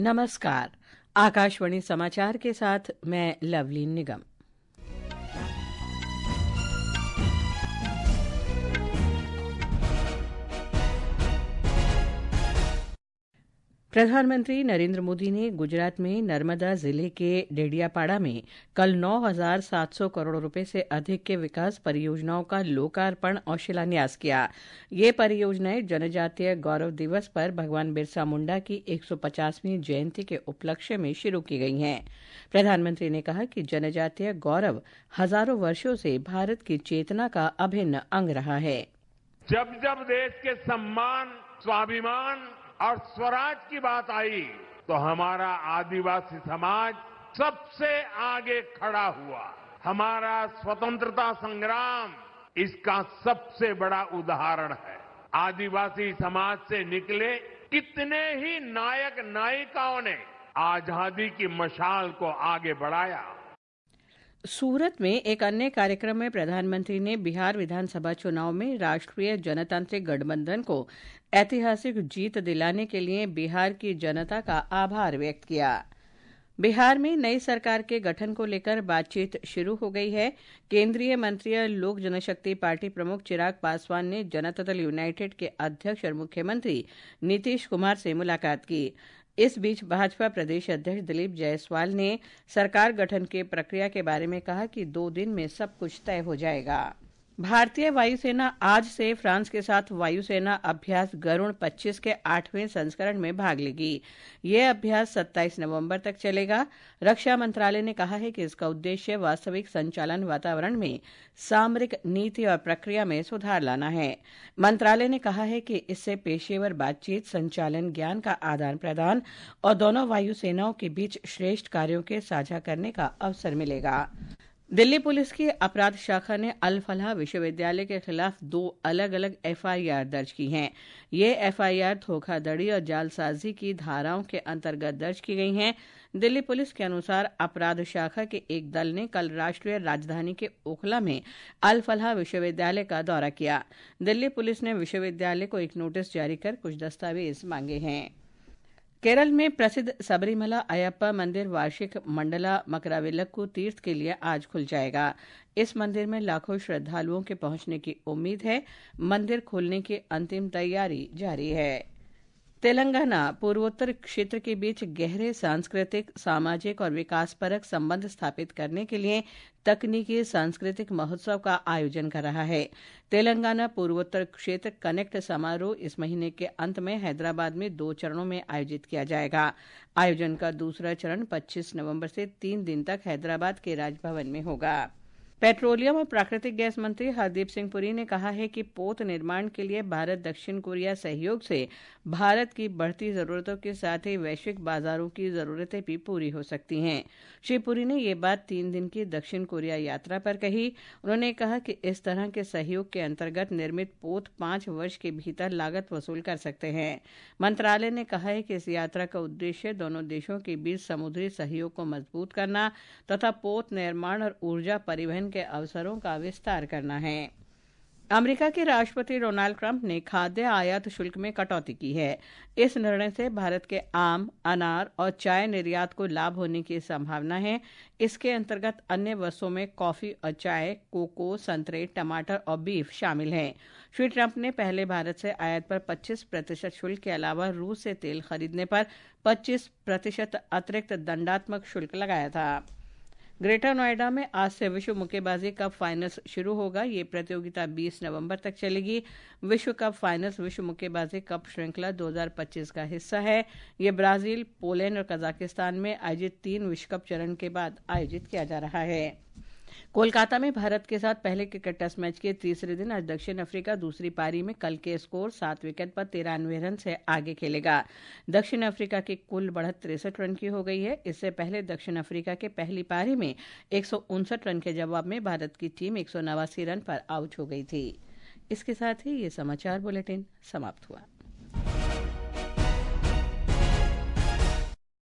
नमस्कार। आकाशवाणी समाचार के साथ मैं लवलीन निगम। प्रधानमंत्री नरेंद्र मोदी ने गुजरात में नर्मदा जिले के डेडियापाड़ा में कल 9,700 करोड़ रुपए से अधिक के विकास परियोजनाओं का लोकार्पण और शिलान्यास किया। ये परियोजनाएं जनजातीय गौरव दिवस पर भगवान बिरसा मुंडा की 150वीं जयंती के उपलक्ष्य में शुरू की गई हैं। प्रधानमंत्री ने कहा कि जनजातीय गौरव हजारों वर्षों से भारत की चेतना का अभिन्न अंग रहा है। जब जब देश के सम्मान, स्वाभिमान और स्वराज की बात आई तो हमारा आदिवासी समाज सबसे आगे खड़ा हुआ। हमारा स्वतंत्रता संग्राम इसका सबसे बड़ा उदाहरण है। आदिवासी समाज से निकले कितने ही नायक नायिकाओं ने आजादी की मशाल को आगे बढ़ाया। सूरत में एक अन्य कार्यक्रम में प्रधानमंत्री ने बिहार विधानसभा चुनाव में राष्ट्रीय जनतांत्रिक गठबंधन को ऐतिहासिक जीत दिलाने के लिए बिहार की जनता का आभार व्यक्त किया। बिहार में नई सरकार के गठन को लेकर बातचीत शुरू हो गई है। केंद्रीय मंत्री और लोक जनशक्ति पार्टी प्रमुख चिराग पासवान ने जनता दल यूनाइटेड के अध्यक्ष और मुख्यमंत्री नीतीश कुमार से मुलाकात की। इस बीच भाजपा प्रदेश अध्यक्ष दिलीप जायसवाल ने सरकार गठन की प्रक्रिया के बारे में कहा कि 2 दिन में सब कुछ तय हो जाएगा। भारतीय वायुसेना आज से फ्रांस के साथ वायुसेना अभ्यास गरुण 25 के 8वें संस्करण में भाग लेगी। यह अभ्यास 27 नवंबर तक चलेगा। रक्षा मंत्रालय ने कहा है कि इसका उद्देश्य वास्तविक संचालन वातावरण में सामरिक नीति और प्रक्रिया में सुधार लाना है। मंत्रालय ने कहा है कि इससे पेशेवर बातचीत, संचालन ज्ञान का आदान प्रदान और दोनों वायुसेनाओं के बीच श्रेष्ठ कार्यों के साझा करने का अवसर मिलेगा। दिल्ली पुलिस की अपराध शाखा ने अल फलाह विश्वविद्यालय के खिलाफ 2 अलग-अलग एफआईआर दर्ज की हैं। ये एफआईआर धोखाधड़ी और जालसाजी की धाराओं के अंतर्गत दर्ज की गई हैं। दिल्ली पुलिस के अनुसार अपराध शाखा के एक दल ने कल राष्ट्रीय राजधानी के ओखला में अल फलाह विश्वविद्यालय का दौरा किया। दिल्ली पुलिस ने विश्वविद्यालय को एक नोटिस जारी कर कुछ दस्तावेज मांगे हैं। केरल में प्रसिद्ध सबरीमला अयप्पा मंदिर वार्षिक मंडला मकरविलक्कू तीर्थ के लिए आज खुल जाएगा। इस मंदिर में लाखों श्रद्धालुओं के पहुंचने की उम्मीद है। मंदिर खुलने की अंतिम तैयारी जारी है। तेलंगाना पूर्वोत्तर क्षेत्र के बीच गहरे सांस्कृतिक, सामाजिक और विकासपरक संबंध स्थापित करने के लिए तकनीकी सांस्कृतिक महोत्सव का आयोजन कर रहा है। तेलंगाना पूर्वोत्तर क्षेत्र कनेक्ट समारोह इस महीने के अंत में हैदराबाद में 2 चरणों में आयोजित किया जाएगा। आयोजन का दूसरा चरण 25 नवंबर से 3 दिन तक हैदराबाद के राजभवन में होगा। पेट्रोलियम और प्राकृतिक गैस मंत्री हरदीप सिंह पुरी ने कहा है कि पोत निर्माण के लिए भारत दक्षिण कोरिया सहयोग से भारत की बढ़ती जरूरतों के साथ ही वैश्विक बाजारों की जरूरतें भी पूरी हो सकती हैं। श्री पुरी ने ये बात 3 दिन की दक्षिण कोरिया यात्रा पर कही। उन्होंने कहा कि इस तरह के सहयोग के अंतर्गत निर्मित पोत 5 वर्ष के भीतर लागत वसूल कर सकते हैं। मंत्रालय ने कहा है कि इस यात्रा का उद्देश्य दोनों देशों के बीच समुद्री सहयोग को मजबूत करना तथा पोत निर्माण और ऊर्जा परिवहन के अवसरों का विस्तार करना है। अमेरिका के राष्ट्रपति डोनाल्ड ट्रंप ने खाद्य आयात शुल्क में कटौती की है। इस निर्णय से भारत के आम, अनार और चाय निर्यात को लाभ होने की संभावना है। इसके अंतर्गत अन्य वस्तुओं में कॉफी और चाय, कोको, संतरे, टमाटर और बीफ शामिल हैं। श्री ट्रंप ने पहले भारत से आयात पर 25% शुल्क के अलावा रूस से तेल खरीदने पर 25% अतिरिक्त दंडात्मक शुल्क लगाया था। ग्रेटर नोएडा में आज से विश्व मुक्केबाजी कप फाइनल्स शुरू होगा। ये प्रतियोगिता 20 नवंबर तक चलेगी। विश्व कप फाइनल्स विश्व मुक्केबाजी कप श्रृंखला 2025 का हिस्सा है। ये ब्राजील, पोलैंड और कजाकिस्तान में आयोजित 3 विश्व कप चरण के बाद आयोजित किया जा रहा है। कोलकाता में भारत के साथ पहले क्रिकेट टेस्ट मैच के तीसरे दिन आज दक्षिण अफ्रीका दूसरी पारी में कल के स्कोर 7 विकेट पर 93 रन से आगे खेलेगा। दक्षिण अफ्रीका की कुल बढ़त 63 रन की हो गई है। इससे पहले दक्षिण अफ्रीका के पहली पारी में 159 रन के जवाब में भारत की टीम 189 रन पर आउट हो गई थी। इसके साथ ही ये समाचार बुलेटिन समाप्त हुआ।